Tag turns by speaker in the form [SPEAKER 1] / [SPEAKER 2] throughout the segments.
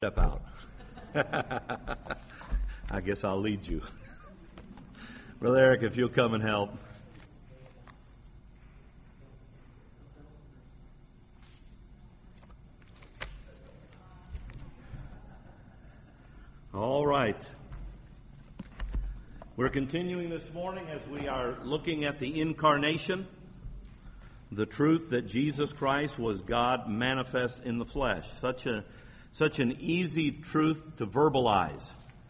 [SPEAKER 1] Step out. I guess I'll lead you. Brother Eric, if you'll come and help. All right. We're continuing this morning as we are looking at the incarnation, the truth that Jesus Christ was God manifest in the flesh. Such an easy truth to verbalize,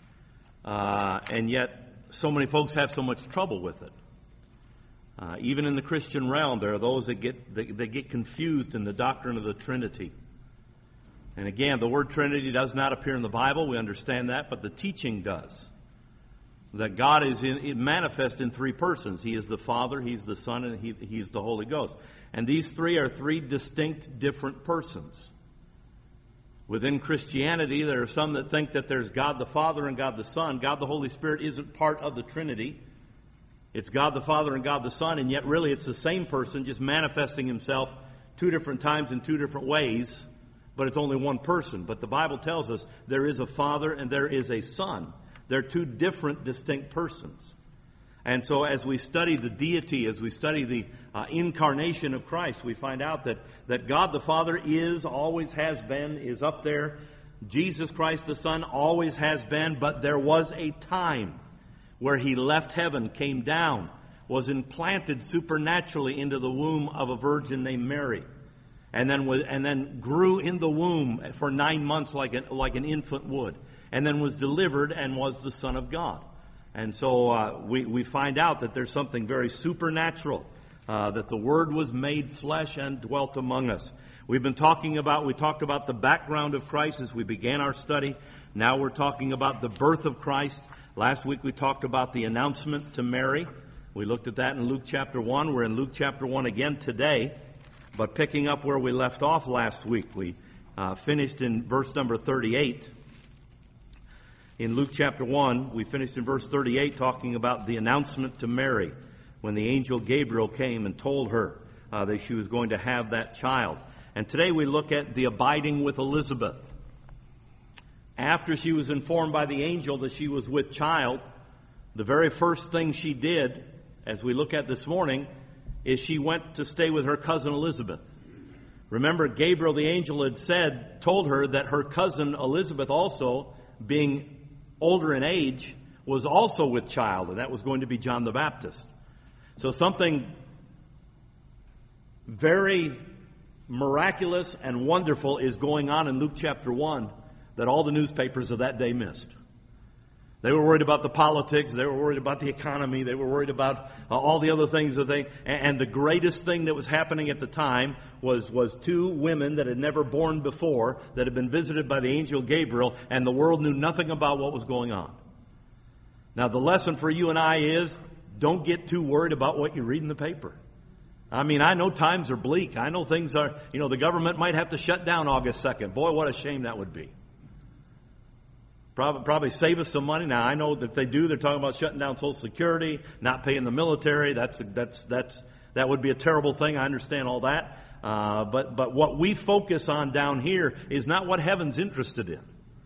[SPEAKER 1] and yet so many folks have so much trouble with it. Even in the Christian realm, there are those that get confused in the doctrine of the Trinity. And again, the word Trinity does not appear in the Bible. We understand that, but the teaching does. That God is manifest in three persons. He is the Father, He's the Son, and He is the Holy Ghost. And these three are three distinct, different persons. Within Christianity, there are some that think that there's God the Father and God the Son. God the Holy Spirit isn't part of the Trinity. It's God the Father and God the Son, and yet really it's the same person just manifesting Himself two different times in two different ways, but it's only one person. But the Bible tells us there is a Father and there is a Son. They're two different, distinct persons. And so as we study the deity, as we study the incarnation of Christ, we find out that God the Father is, always has been, is up there. Jesus Christ the Son always has been, but there was a time where He left heaven, came down, was implanted supernaturally into the womb of a virgin named Mary, and then grew in the womb for 9 months like an infant would, and then was delivered and was the Son of God. And so we find out that there's something very supernatural, that the Word was made flesh and dwelt among us. We talked about the background of Christ as we began our study. Now we're talking about the birth of Christ. Last week we talked about the announcement to Mary. We looked at that in Luke chapter 1. We're in Luke chapter 1 again today. But picking up where we left off last week, we finished in verse number 38. In Luke chapter 1, we finished in verse 38 talking about the announcement to Mary when the angel Gabriel came and told her that she was going to have that child. And today we look at the abiding with Elizabeth. After she was informed by the angel that she was with child, the very first thing she did, as we look at this morning, is she went to stay with her cousin Elizabeth. Remember, Gabriel the angel had told her that her cousin Elizabeth also, being older in age, was also with child, and that was going to be John the Baptist. So something very miraculous and wonderful is going on in Luke chapter 1 that all the newspapers of that day missed. They were worried about the politics, they were worried about the economy, they were worried about all the other things and the greatest thing that was happening at the time was two women that had never born before, that had been visited by the angel Gabriel, and the world knew nothing about what was going on. Now the lesson for you and I is, don't get too worried about what you read in the paper. I mean, I know times are bleak. I know things are, the government might have to shut down August 2nd. Boy, what a shame that would be. Probably save us some money. Now, I know that if they do, they're talking about shutting down Social Security, not paying the military. That would be a terrible thing. I understand all that. But what we focus on down here is not what heaven's interested in.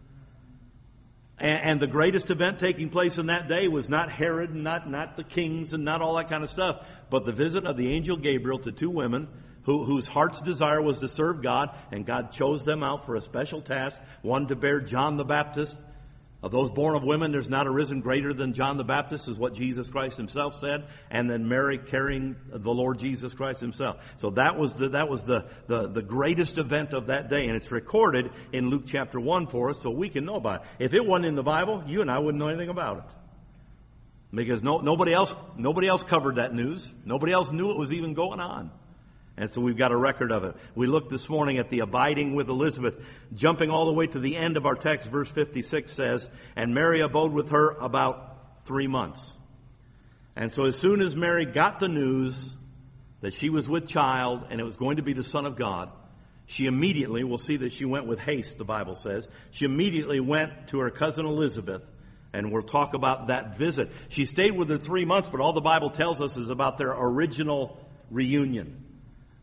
[SPEAKER 1] And the greatest event taking place in that day was not Herod, and not the kings, and not all that kind of stuff, but the visit of the angel Gabriel to two women whose heart's desire was to serve God, and God chose them out for a special task, one to bear John the Baptist. Of those born of women, there's not arisen greater than John the Baptist, is what Jesus Christ Himself said, and then Mary carrying the Lord Jesus Christ Himself. So that was the greatest event of that day, and it's recorded in Luke chapter 1 for us, so we can know about it. If it wasn't in the Bible, you and I wouldn't know anything about it, because nobody else covered that news. Nobody else knew it was even going on. And so we've got a record of it. We looked this morning at the abiding with Elizabeth. Jumping all the way to the end of our text, verse 56 says, "And Mary abode with her about 3 months." And so as soon as Mary got the news that she was with child and it was going to be the Son of God, she immediately, we'll see that she went with haste, the Bible says. She immediately went to her cousin Elizabeth, and we'll talk about that visit. She stayed with her 3 months, but all the Bible tells us is about their original reunion.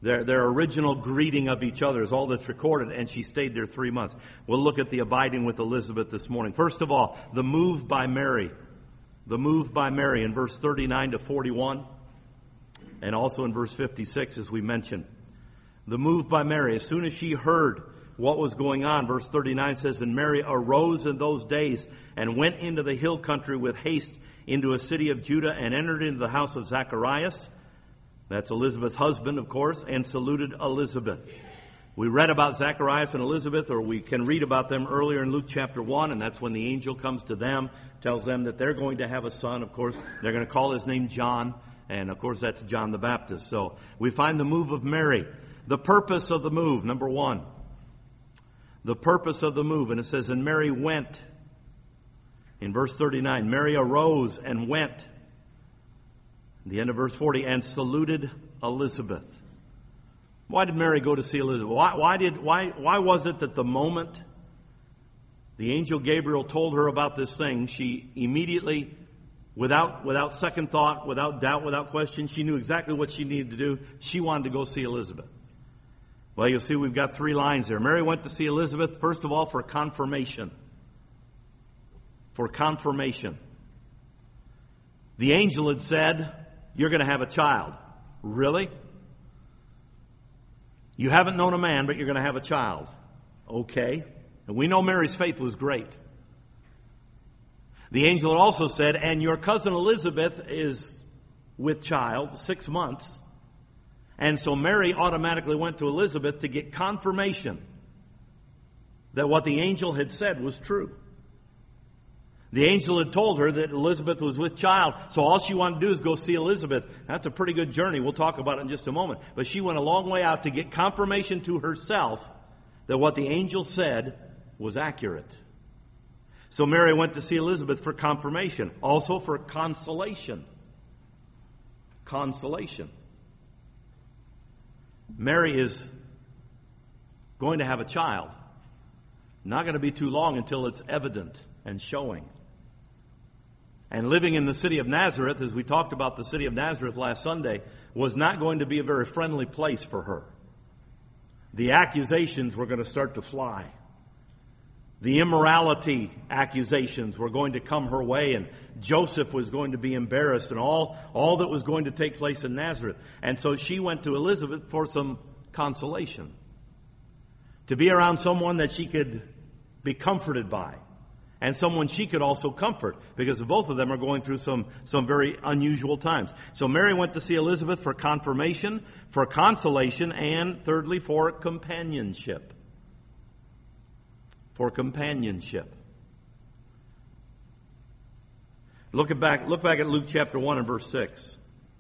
[SPEAKER 1] Their original greeting of each other is all that's recorded, and she stayed there 3 months. We'll look at the abiding with Elizabeth this morning. First of all, the move by Mary. The move by Mary in verse 39 to 41, and also in verse 56, as we mentioned. The move by Mary. As soon as she heard what was going on, verse 39 says, "And Mary arose in those days and went into the hill country with haste into a city of Judah and entered into the house of Zacharias." That's Elizabeth's husband, of course, and saluted Elizabeth. We read about Zacharias and Elizabeth, or we can read about them earlier in Luke chapter 1, and that's when the angel comes to them, tells them that they're going to have a son. Of course, they're going to call his name John, and of course that's John the Baptist. So we find the move of Mary. The purpose of the move, number one. The purpose of the move, and it says, "And Mary went." In verse 39, Mary arose and went. The end of verse 40, "and saluted Elizabeth." Why did Mary go to see Elizabeth? Why was it that the moment the angel Gabriel told her about this thing, she immediately, without second thought, without doubt, without question, she knew exactly what she needed to do. She wanted to go see Elizabeth. Well, you'll see we've got 3 lines there. Mary went to see Elizabeth, first of all, for confirmation. For confirmation. The angel had said, "You're going to have a child." Really? You haven't known a man, but you're going to have a child. Okay. And we know Mary's faith was great. The angel had also said, "And your cousin Elizabeth is with child, 6 months." And so Mary automatically went to Elizabeth to get confirmation that what the angel had said was true. The angel had told her that Elizabeth was with child, so all she wanted to do is go see Elizabeth. That's a pretty good journey. We'll talk about it in just a moment. But she went a long way out to get confirmation to herself that what the angel said was accurate. So Mary went to see Elizabeth for confirmation, also for consolation. Consolation. Mary is going to have a child. Not going to be too long until it's evident and showing. And living in the city of Nazareth, as we talked about the city of Nazareth last Sunday, was not going to be a very friendly place for her. The accusations were going to start to fly. The immorality accusations were going to come her way, and Joseph was going to be embarrassed, and all that was going to take place in Nazareth. And so she went to Elizabeth for some consolation. To be around someone that she could be comforted by. And someone she could also comfort, because both of them are going through some very unusual times. So Mary went to see Elizabeth for confirmation, for consolation, and thirdly, for companionship. For companionship. Look back at Luke chapter 1 and verse 6.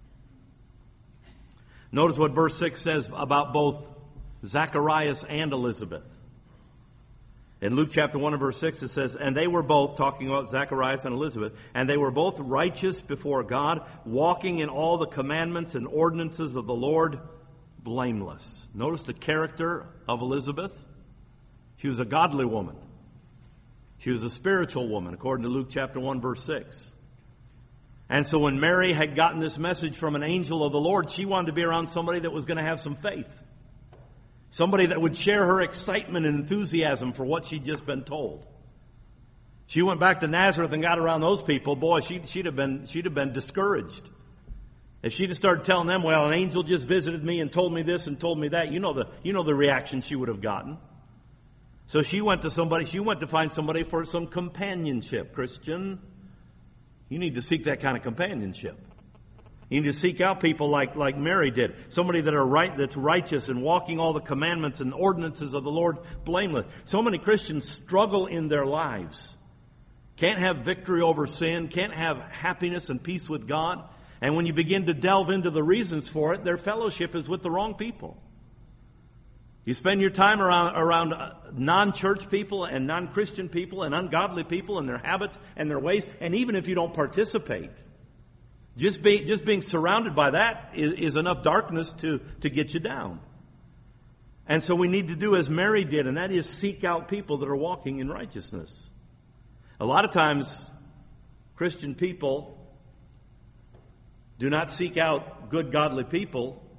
[SPEAKER 1] Notice what verse 6 says about both Zacharias and Elizabeth. In Luke chapter 1 and verse 6 it says, "And they were both," talking about Zacharias and Elizabeth, "and they were both righteous before God, walking in all the commandments and ordinances of the Lord, blameless." Notice the character of Elizabeth. She was a godly woman. She was a spiritual woman, according to Luke chapter 1 verse 6. And so when Mary had gotten this message from an angel of the Lord, she wanted to be around somebody that was going to have some faith. Somebody that would share her excitement and enthusiasm for what she'd just been told. She went back to Nazareth and got around those people. Boy, she'd have been discouraged. If she'd have started telling them, "Well, an angel just visited me and told me this and told me that," you know the reaction she would have gotten. So she went to find somebody for some companionship. Christian, you need to seek that kind of companionship. You need to seek out people like Mary did. Somebody that's righteous and walking all the commandments and ordinances of the Lord blameless. So many Christians struggle in their lives. Can't have victory over sin. Can't have happiness and peace with God. And when you begin to delve into the reasons for it, their fellowship is with the wrong people. You spend your time around non-church people and non-Christian people and ungodly people and their habits and their ways. And even if you don't participate, just being surrounded by that is enough darkness to get you down. And so we need to do as Mary did, and that is seek out people that are walking in righteousness. A lot of times, Christian people do not seek out good, godly people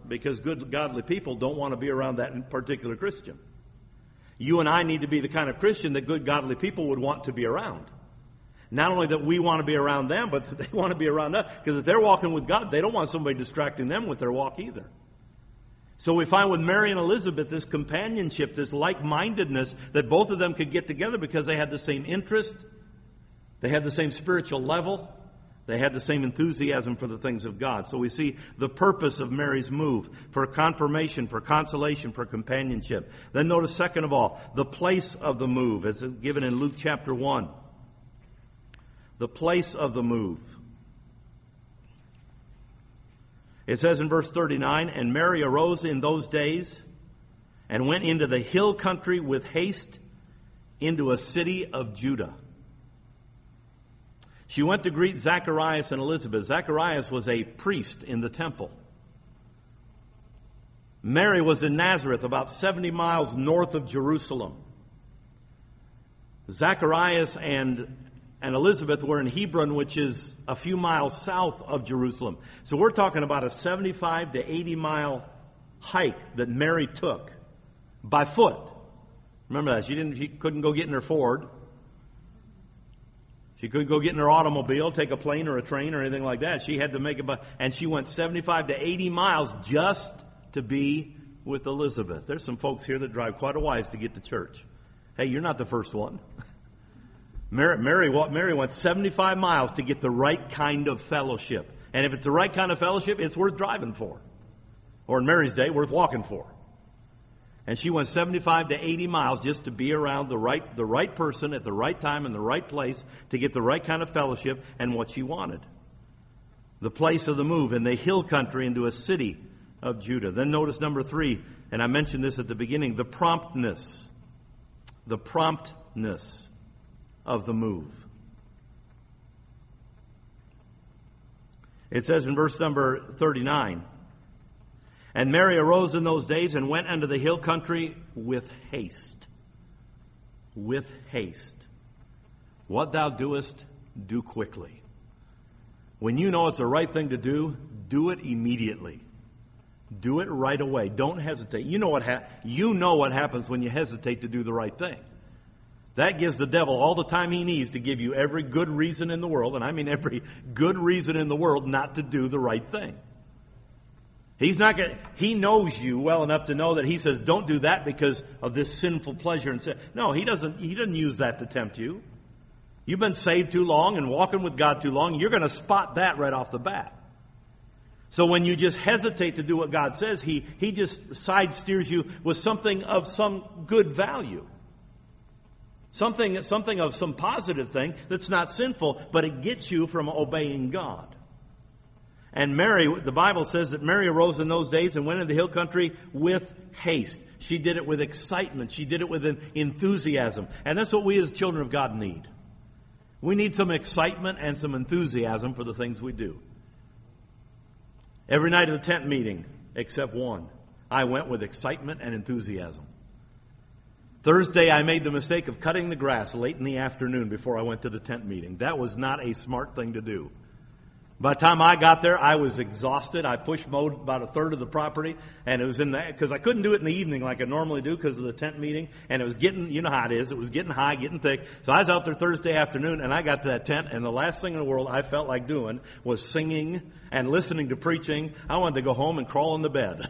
[SPEAKER 1] because good, godly people don't want to be around that particular Christian. You and I need to be the kind of Christian that good, godly people would want to be around. Not only that we want to be around them, but that they want to be around us. Because if they're walking with God, they don't want somebody distracting them with their walk either. So we find with Mary and Elizabeth this companionship, this like-mindedness, that both of them could get together because they had the same interest, they had the same spiritual level, they had the same enthusiasm for the things of God. So we see the purpose of Mary's move, for confirmation, for consolation, for companionship. Then notice, second of all, the place of the move, as given in Luke chapter 1. The place of the move. It says in verse 39, "And Mary arose in those days and went into the hill country with haste into a city of Judah." She went to greet Zacharias and Elizabeth. Zacharias was a priest in the temple. Mary was in Nazareth, about 70 miles north of Jerusalem. Zacharias and Elizabeth were in Hebron, which is a few miles south of Jerusalem. So we're talking about a 75 to 80 mile hike that Mary took by foot. Remember that. She couldn't go get in her Ford. She couldn't go get in her automobile, take a plane or a train or anything like that. She had to make it and she went 75 to 80 miles just to be with Elizabeth. There's some folks here that drive quite a ways to get to church. Hey, you're not the first one. Mary went 75 miles to get the right kind of fellowship. And if it's the right kind of fellowship, it's worth driving for. Or in Mary's day, worth walking for. And she went 75 to 80 miles just to be around the right person at the right time in the right place to get the right kind of fellowship and what she wanted. The place of the move in the hill country into a city of Judah. Then notice number 3, and I mentioned this at the beginning, the promptness. The promptness of the move. It says in verse number 39, "And Mary arose in those days and went unto the hill country with haste." With haste. What thou doest, do quickly. When you know it's the right thing to do it immediately. Do it right away. Don't hesitate. You know what happens when you hesitate to do the right thing. That gives the devil all the time he needs to give you every good reason in the world, and I mean every good reason in the world not to do the right thing. He knows you well enough to know that he says, don't do that because of this sinful pleasure and sin. No, he doesn't use that to tempt you. You've been saved too long and walking with God too long. You're going to spot that right off the bat. So when you just hesitate to do what God says, he just side steers you with something of some good value. Something of some positive thing that's not sinful, but it gets you from obeying God. And Mary, the Bible says that Mary arose in those days and went into the hill country with haste. She did it with excitement. She did it with an enthusiasm. And that's what we as children of God need. We need some excitement and some enthusiasm for the things we do. Every night of the tent meeting, except one, I went with excitement and enthusiasm. Thursday, I made the mistake of cutting the grass late in the afternoon before I went to the tent meeting. That was not a smart thing to do. By the time I got there, I was exhausted. I push mowed about a third of the property, and it was because I couldn't do it in the evening like I normally do because of the tent meeting, and it was getting, you know how it is, it was getting high, getting thick. So I was out there Thursday afternoon, and I got to that tent, and the last thing in the world I felt like doing was singing and listening to preaching. I wanted to go home and crawl in the bed.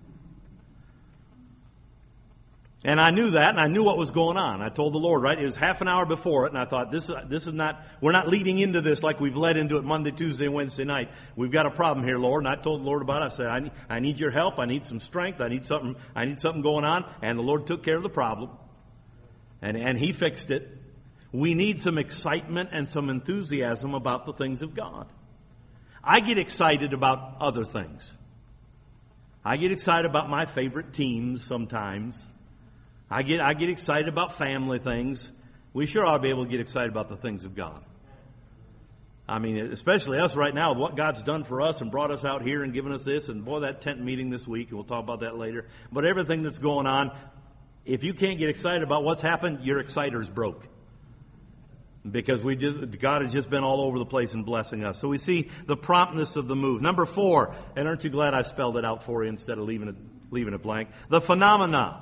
[SPEAKER 1] And I knew that, and I knew what was going on. I told the Lord, right? It was half an hour before it, and I thought, this is not, we're not leading into this like we've led into it Monday, Tuesday, and Wednesday night. We've got a problem here, Lord. And I told the Lord about it. I said, I need your help. I need some strength. I need something going on. And the Lord took care of the problem. And He fixed it. We need some excitement and some enthusiasm about the things of God. I get excited about other things. I get excited about my favorite teams sometimes. I get excited about family things. We sure ought to be able to get excited about the things of God. I mean, especially us right now, what God's done for us and brought us out here and given us this, and boy, that tent meeting this week, and we'll talk about that later. But everything that's going on, if you can't get excited about what's happened, your exciter's broke. Because God has just been all over the place and blessing us. So we see the promptness of the move. Number 4, and aren't you glad I spelled it out for you instead of leaving it blank? The phenomena.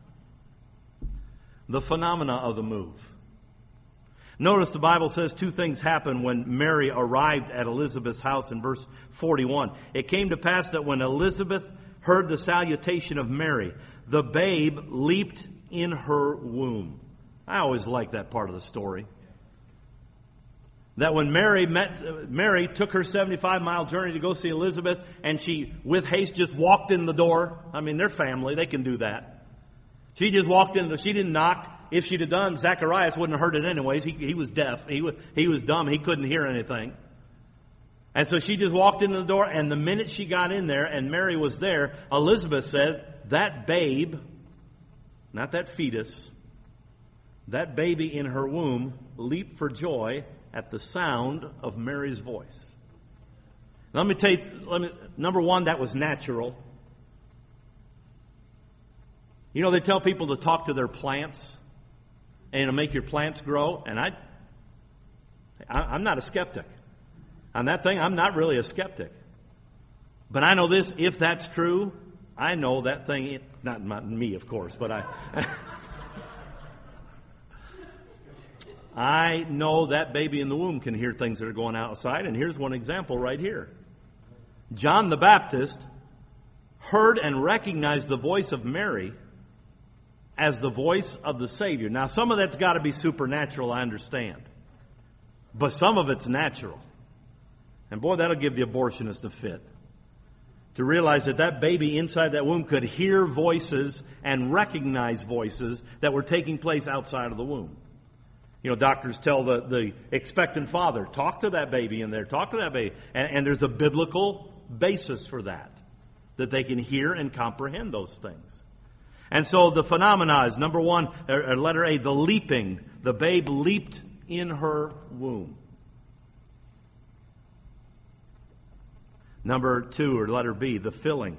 [SPEAKER 1] The phenomena of the move. Notice the Bible says 2 things happened when Mary arrived at Elizabeth's house in verse 41. It came to pass that when Elizabeth heard the salutation of Mary, the babe leaped in her womb. I always like that part of the story. That when Mary took her 75-mile journey to go see Elizabeth, and she, with haste, just walked in the door. I mean, they're family. They can do that. She just walked in. She didn't knock. If she'd have done, Zacharias wouldn't have heard it anyways. He was deaf. He was dumb. He couldn't hear anything. And so she just walked into the door, and the minute she got in there and Mary was there, Elizabeth said, that babe, not that fetus, that baby in her womb leaped for joy at the sound of Mary's voice. Let me tell you, number 1, that was natural. You know, they tell people to talk to their plants and to make your plants grow. And I'm not a skeptic. On that thing, I'm not really a skeptic. But I know this, if that's true, I know that thing, not me, of course, but I know that baby in the womb can hear things that are going outside. And here's one example right here. John the Baptist heard and recognized the voice of Mary as the voice of the Savior. Now, some of that's got to be supernatural, I understand. But some of it's natural. And boy, that'll give the abortionist a fit. To realize that baby inside that womb could hear voices and recognize voices that were taking place outside of the womb. You know, doctors tell the expectant father, talk to that baby in there, talk to that baby. And there's a biblical basis for that they can hear and comprehend those things. And so the phenomena is, number 1, letter A, the leaping. The babe leaped in her womb. Number 2, or letter B, the filling.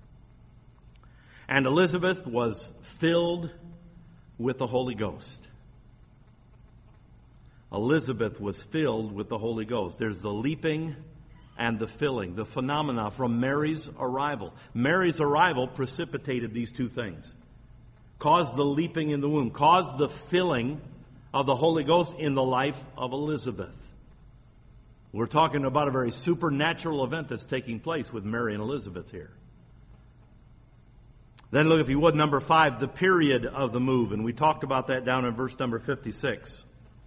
[SPEAKER 1] And Elizabeth was filled with the Holy Ghost. Elizabeth was filled with the Holy Ghost. There's the leaping and the filling, the phenomena from Mary's arrival. Mary's arrival precipitated these 2 things. Caused the leaping in the womb, caused the filling of the Holy Ghost in the life of Elizabeth. We're talking about a very supernatural event that's taking place with Mary and Elizabeth here. Then look, if you would, number 5, the period of the move. And we talked about that down in verse number 56.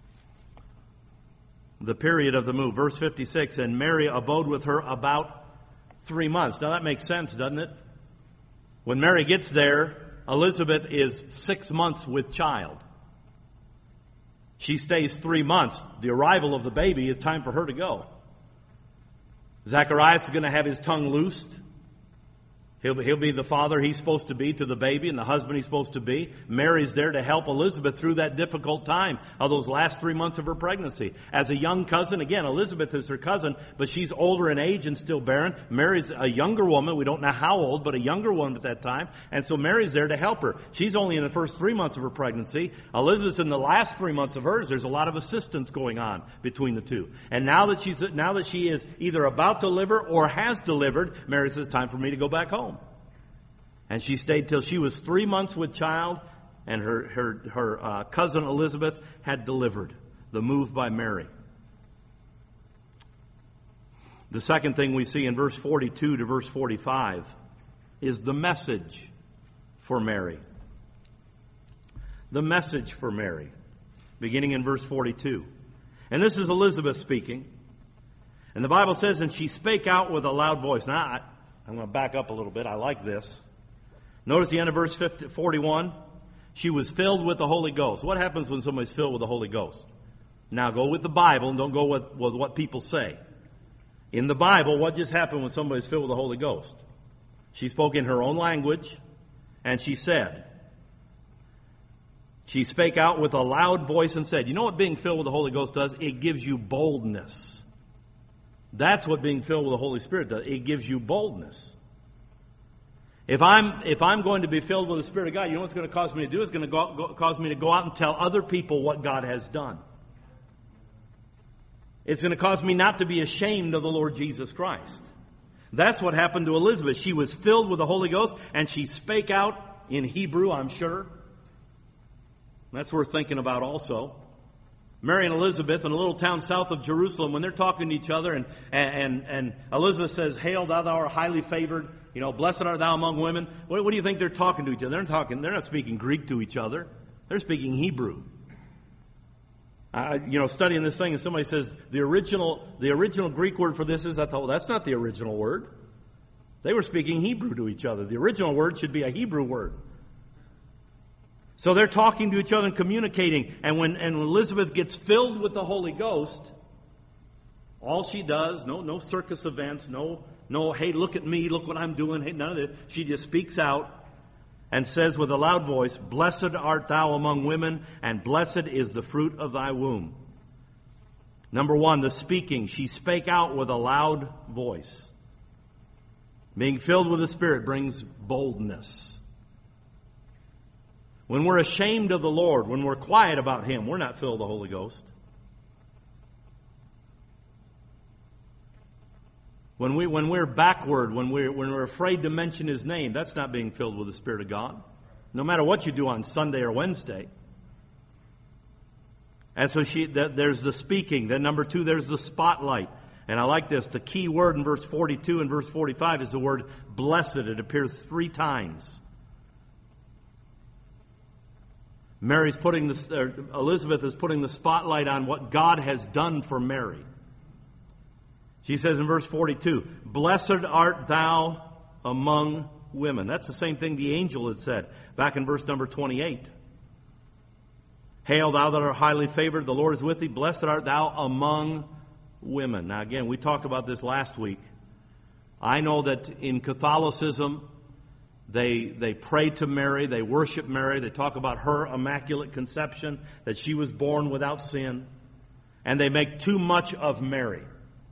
[SPEAKER 1] The period of the move. Verse 56, and Mary abode with her about 3 months. Now that makes sense, doesn't it? When Mary gets there, Elizabeth is 6 months with child. She stays 3 months. The arrival of the baby is time for her to go. Zacharias is going to have his tongue loosed. He'll be the father he's supposed to be to the baby and the husband he's supposed to be. Mary's there to help Elizabeth through that difficult time of those last 3 months of her pregnancy. As a young cousin, again, Elizabeth is her cousin, but she's older in age and still barren. Mary's a younger woman. We don't know how old, but a younger woman at that time. And so Mary's there to help her. She's only in the first 3 months of her pregnancy. Elizabeth's in the last 3 months of hers. There's a lot of assistance going on between the two. And now that she is either about to deliver or has delivered, Mary says, time for me to go back home. And she stayed till she was 3 months with child, and her cousin Elizabeth had delivered. The move by Mary. The second thing we see in verse 42 to verse 45 is the message for Mary. The message for Mary, beginning in verse 42. And this is Elizabeth speaking. And the Bible says, and she spake out with a loud voice. Now, I'm going to back up a little bit. I like this. Notice the end of verse 41. She was filled with the Holy Ghost. What happens when somebody's filled with the Holy Ghost? Now go with the Bible and don't go with what people say. In the Bible, what just happened when somebody's filled with the Holy Ghost? She spoke in her own language, and she said, she spake out with a loud voice and said, you know what being filled with the Holy Ghost does? It gives you boldness. That's what being filled with the Holy Spirit does. It gives you boldness. If I'm going to be filled with the Spirit of God, you know what's going to cause me to do? It's going to cause me to go out and tell other people what God has done. It's going to cause me not to be ashamed of the Lord Jesus Christ. That's what happened to Elizabeth. She was filled with the Holy Ghost, and she spake out in Hebrew, I'm sure. That's worth thinking about also. Mary and Elizabeth in a little town south of Jerusalem, when they're talking to each other, and Elizabeth says, "Hail, thou art highly favored. Blessed art thou among women." What do you think they're talking to each other? They're not speaking Greek to each other. They're speaking Hebrew. Studying this thing, and somebody says the original Greek word for this is, I thought, well, that's not the original word. They were speaking Hebrew to each other. The original word should be a Hebrew word. So they're talking to each other and communicating. And when Elizabeth gets filled with the Holy Ghost, all she does, no circus events, no, hey, look at me, look what I'm doing, hey, none of that. She just speaks out and says with a loud voice, "Blessed art thou among women, and blessed is the fruit of thy womb." Number one, the speaking. She spake out with a loud voice. Being filled with the Spirit brings boldness. When we're ashamed of the Lord, when we're quiet about Him, we're not filled with the Holy Ghost. When we're backward, when we're afraid to mention His name, that's not being filled with the Spirit of God. No matter what you do on Sunday or Wednesday. And so there's the speaking. Then number two, there's the spotlight. And I like this. The key word in verse 42 and verse 45 is the word blessed. It appears 3 times. Elizabeth is putting the spotlight on what God has done for Mary. She says in verse 42, "Blessed art thou among women." That's the same thing the angel had said back in verse number 28. "Hail, thou that art highly favored, the Lord is with thee. Blessed art thou among women." Now again, we talked about this last week. I know that in Catholicism, they pray to Mary, they worship Mary, they talk about her immaculate conception, that she was born without sin, and they make too much of Mary.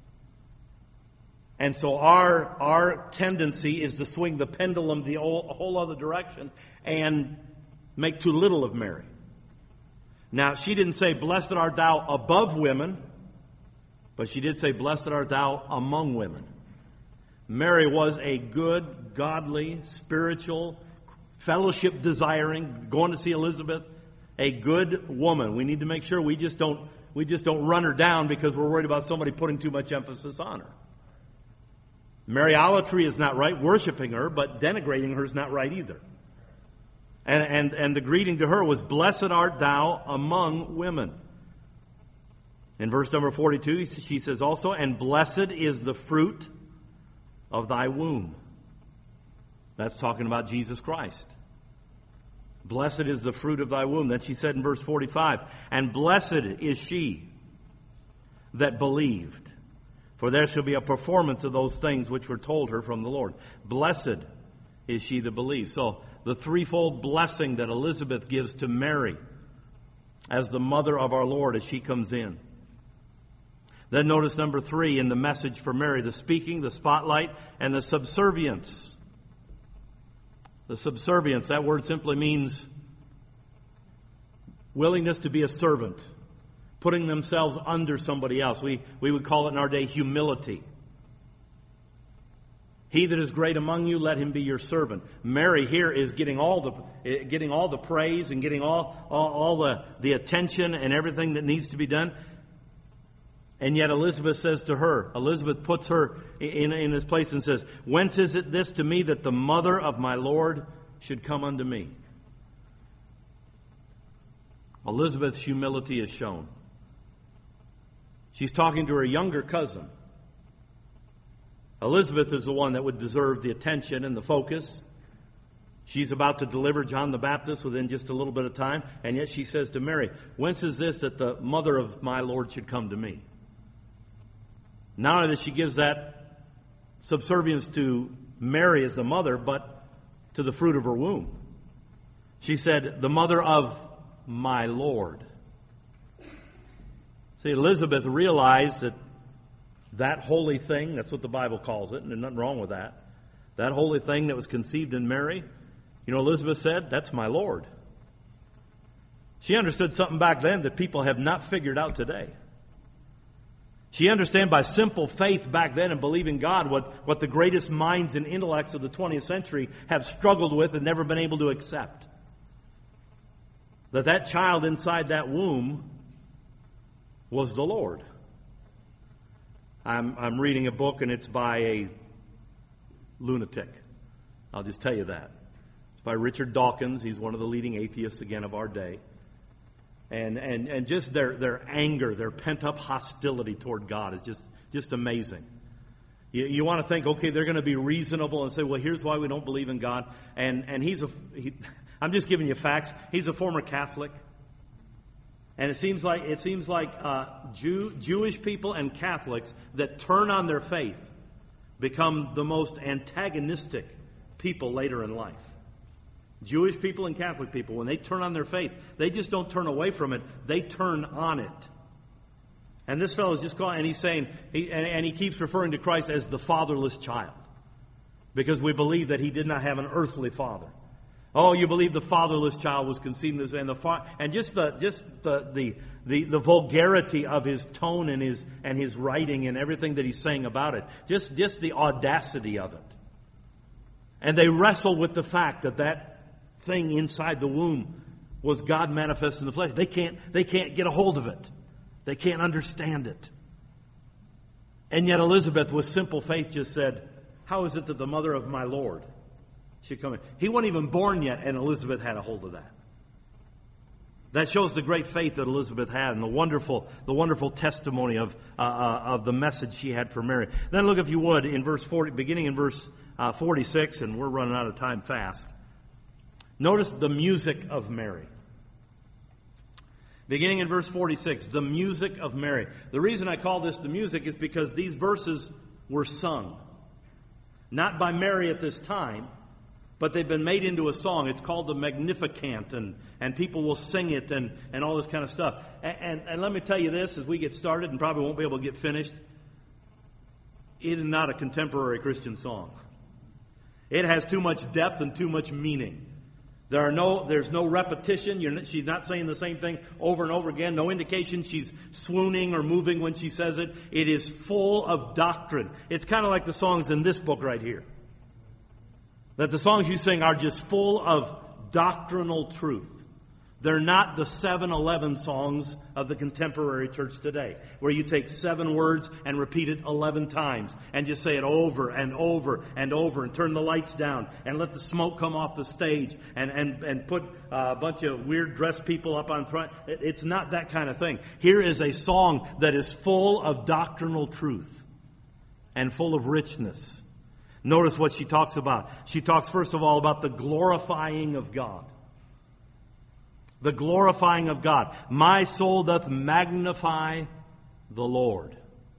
[SPEAKER 1] And so our tendency is to swing the pendulum a whole other direction and make too little of Mary. Now, she didn't say, "Blessed art thou above women," but she did say, "Blessed art thou among women." Mary was a good, godly, spiritual, fellowship-desiring, going to see Elizabeth, a good woman. We need to make sure we just don't run her down because we're worried about somebody putting too much emphasis on her. Mariolatry is not right, worshiping her, but denigrating her is not right either. And the greeting to her was, "Blessed art thou among women." In verse number 42, she says also, "And blessed is the fruit of thy womb." That's talking about Jesus Christ. Blessed is the fruit of thy womb. Then she said in verse 45, "And blessed is she that believed, for there shall be a performance of those things which were told her from the Lord." Blessed is she that believes. So the threefold blessing that Elizabeth gives to Mary as the mother of our Lord as she comes in. Then notice number 3 in the message for Mary, the speaking, the spotlight, and the subservience. The subservience, that word simply means willingness to be a servant, putting themselves under somebody else. We would call it in our day humility. "He that is great among you, let him be your servant." Mary here is getting all the praise and getting all the attention and everything that needs to be done. And yet Elizabeth says to her, Elizabeth puts her in this place and says, "Whence is it this to me that the mother of my Lord should come unto me?" Elizabeth's humility is shown. She's talking to her younger cousin. Elizabeth is the one that would deserve the attention and the focus. She's about to deliver John the Baptist within just a little bit of time, and yet she says to Mary, "Whence is this that the mother of my Lord should come to me?" Not only that she gives that subservience to Mary as the mother, but to the fruit of her womb. She said, "The mother of my Lord." See, Elizabeth realized that holy thing, that's what the Bible calls it, and there's nothing wrong with that. That holy thing that was conceived in Mary, Elizabeth said, "That's my Lord." She understood something back then that people have not figured out today. She understands by simple faith back then and believing God what the greatest minds and intellects of the 20th century have struggled with and never been able to accept. That child inside that womb was the Lord. I'm reading a book, and it's by a lunatic. I'll just tell you that. It's by Richard Dawkins. He's one of the leading atheists, again, of our day. And just their anger, their pent-up hostility toward God is just amazing. You want to think, okay, they're going to be reasonable and say, well, here's why we don't believe in God. And I'm just giving you facts. He's a former Catholic. And it seems like Jewish people and Catholics that turn on their faith become the most antagonistic people later in life. Jewish people and Catholic people, when they turn on their faith, they just don't turn away from it, they turn on it. And this fellow is just calling, and he's saying, he keeps referring to Christ as the fatherless child, because we believe that he did not have an earthly father. Oh, you believe the fatherless child was conceived in this way, and just the vulgarity of his tone and his writing and everything that he's saying about it, just the audacity of it. And they wrestle with the fact that thing inside the womb was God manifest in the flesh. They can't get a hold of it. They can't understand it. And yet Elizabeth, with simple faith, just said, how is it that the mother of my Lord should come in? He wasn't even born yet, and Elizabeth had a hold of that. That shows the great faith that Elizabeth had and the wonderful testimony of the message she had for Mary. Then look, if you would, in verse 40, beginning in verse 46, and we're running out of time fast. Notice the music of Mary. Beginning in verse 46, the music of Mary. The reason I call this the music is because these verses were sung. Not by Mary at this time, but they've been made into a song. It's called the Magnificat, and people will sing it and all this kind of stuff. And let me tell you this, as we get started, and probably won't be able to get finished, it is not a contemporary Christian song. It has too much depth and too much meaning. There's no repetition. She's not saying the same thing over and over again. No indication she's swooning or moving when she says it. It is full of doctrine. It's kind of like the songs in this book right here. That the songs you sing are just full of doctrinal truth. They're not the 7-11 songs of the contemporary church today, where you take 7 words and repeat it 11 times and just say it over and over and over and turn the lights down and let the smoke come off the stage and put a bunch of weird dressed people up on front. It's not that kind of thing. Here is a song that is full of doctrinal truth and full of richness. Notice what she talks about. She talks first of all about the glorifying of God. The glorifying of God. My soul doth magnify the Lord.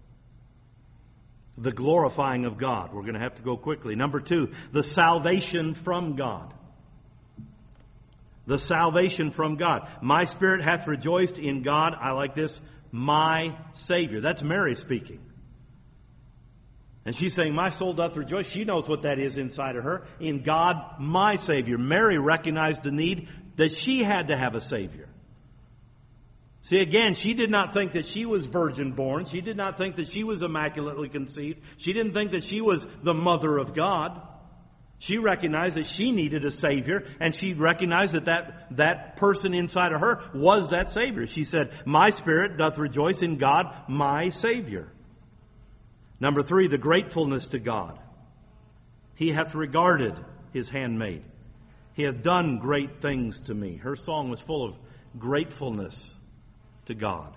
[SPEAKER 1] The glorifying of God. We're going to have to go quickly. Number 2, the salvation from God. The salvation from God. My spirit hath rejoiced in God. I like this. My Savior. That's Mary speaking. And she's saying, my soul doth rejoice. She knows what that is inside of her. In God, my Savior. Mary recognized the need that she had to have a Savior. See, again, she did not think that she was virgin born. She did not think that she was immaculately conceived. She didn't think that she was the mother of God. She recognized that she needed a Savior, and she recognized that person inside of her was that Savior. She said, my spirit doth rejoice in God, my Savior. Number 3, the gratefulness to God. He hath regarded his handmaid. He hath done great things to me. Her song was full of gratefulness to God.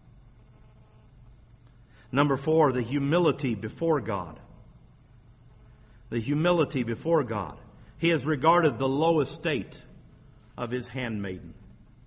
[SPEAKER 1] Number 4, the humility before God. The humility before God. He has regarded the low estate of his handmaiden.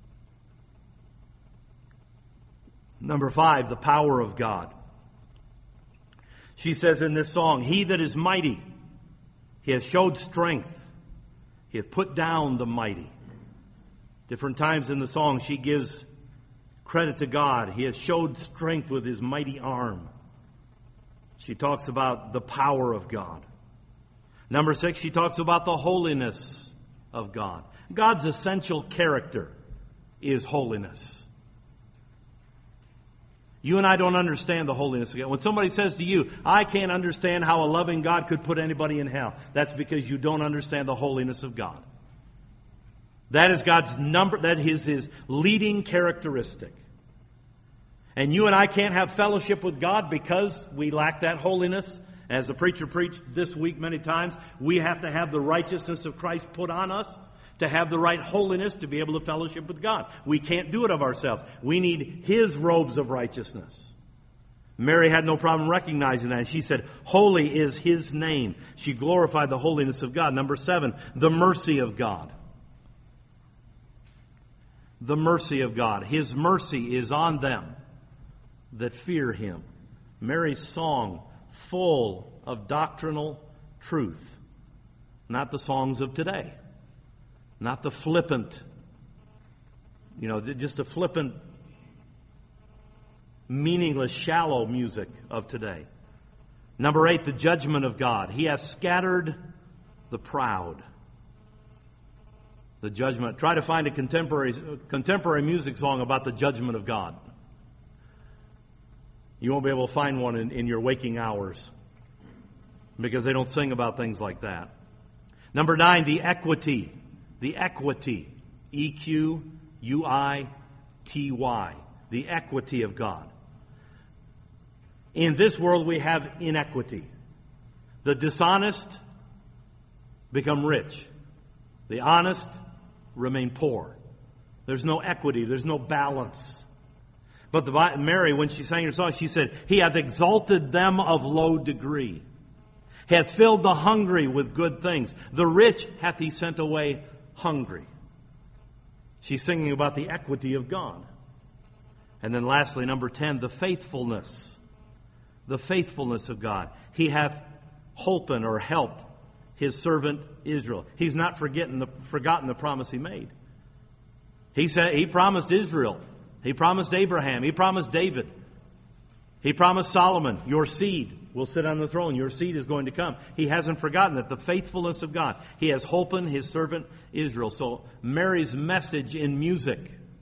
[SPEAKER 1] Number 5, the power of God. She says in this song, he that is mighty, he has showed strength. He hath put down the mighty. Different times in the song, she gives credit to God. He has showed strength with his mighty arm. She talks about the power of God. Number 6, she talks about the holiness of God. God's essential character is holiness. You and I don't understand the holiness of God. When somebody says to you, I can't understand how a loving God could put anybody in hell, that's because you don't understand the holiness of God. That is that is His leading characteristic. And you and I can't have fellowship with God because we lack that holiness. As the preacher preached this week many times, we have to have the righteousness of Christ put on us to have the right holiness to be able to fellowship with God. We can't do it of ourselves. We need His robes of righteousness. Mary had no problem recognizing that. She said, holy is His name. She glorified the holiness of God. Number 7, the mercy of God. The mercy of God. His mercy is on them that fear Him. Mary's song, full of doctrinal truth. Not the songs of today. Not the flippant, just the flippant, meaningless, shallow music of today. Number 8, the judgment of God. He has scattered the proud. The judgment. Try to find a contemporary music song about the judgment of God. You won't be able to find one in your waking hours because they don't sing about things like that. Number 9, the equity. The equity. E-Q-U-I-T-Y. The equity of God. In this world we have inequity. The dishonest become rich. The honest remain poor. There's no equity. There's no balance. But Mary, when she sang her song, she said, He hath exalted them of low degree. He hath filled the hungry with good things. The rich hath He sent away hungry. She's singing about the equity of God. And then lastly, number 10, the faithfulness. The faithfulness of God. He hath holpen or helped His servant Israel. He's not forgotten the promise He made. He said He promised Israel. He promised Abraham. He promised David. He promised Solomon, your seed will sit on the throne. Your seed is going to come. He hasn't forgotten that. The faithfulness of God. He has holpen His servant Israel. So Mary's message in music,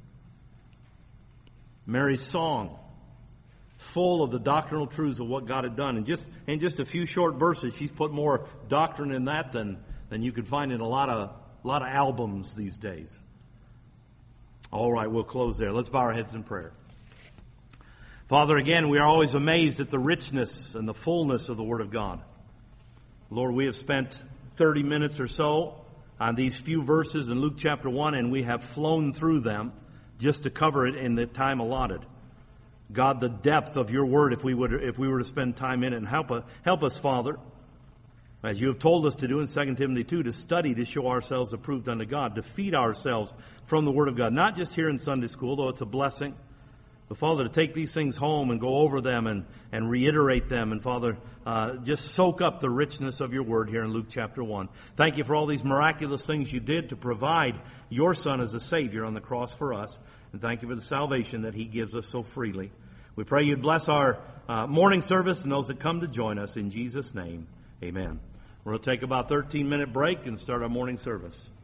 [SPEAKER 1] Mary's song, full of the doctrinal truths of what God had done. And in just a few short verses, she's put more doctrine in that than you could find in a lot of albums these days. All right, we'll close there. Let's bow our heads in prayer. Father, again, we are always amazed at the richness and the fullness of the Word of God. Lord, we have spent 30 minutes or so on these few verses in Luke chapter 1, and we have flown through them just to cover it in the time allotted. God, the depth of your Word, if we were to spend time in it, and help us, Father, as you have told us to do in 2 Timothy 2, to study to show ourselves approved unto God, to feed ourselves from the Word of God, not just here in Sunday school, though it's a blessing, but Father, to take these things home and go over them and reiterate them, and Father, just soak up the richness of your Word here in Luke chapter 1. Thank you for all these miraculous things you did to provide your Son as a Savior on the cross for us, and thank you for the salvation that He gives us so freely. We pray you'd bless our morning service and those that come to join us in Jesus' name. Amen. We're going to take about a 13-minute break and start our morning service.